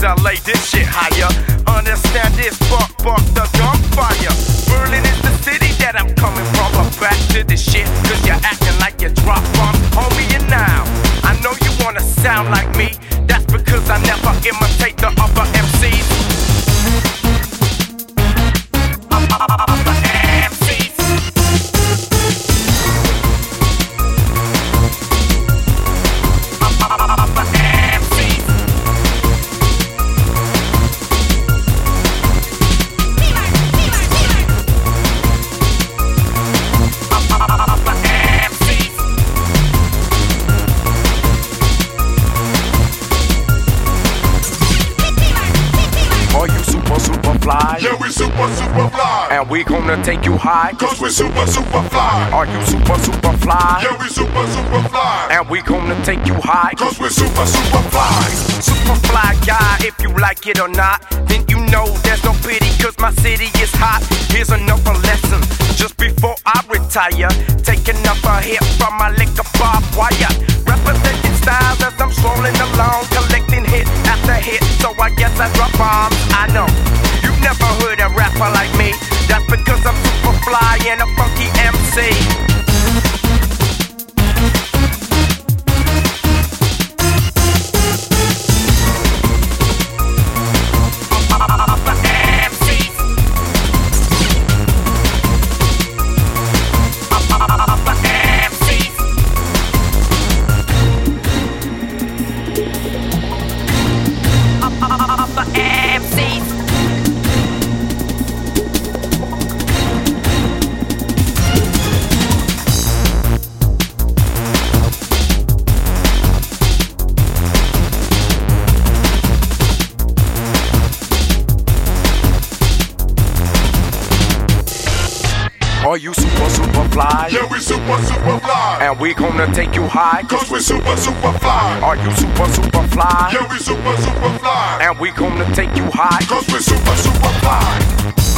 I lay this shit higher. Understand this, fuck the gunfire. Berlin is the city that I'm coming from. But back to this shit, cause you're acting like you drop bombs. Homie, and now, I know you wanna sound like me. That's because I never imitate the other MCs. Fly. Yeah, we super fly. And we gonna take you high. Cause we super fly. Are you super fly? Yeah, we super fly. And we gonna take you high. Cause we super fly. Super fly guy, if you like it or not, then you know there's no pity cause my city is hot. Here's another lesson, just before I retire. Taking up a hit from my liquor barbed wire. Representing styles as I'm strolling along, collecting hit after hit. So I guess I drop bombs, I know. You never heard a rapper like me. That's because I'm super fly and a funky MC. Are you super fly? Yeah, we super fly. And we gonna take you high. Cause we super fly. Are you super fly? Yeah, we super fly. And we gonna take you high. Cause we super fly.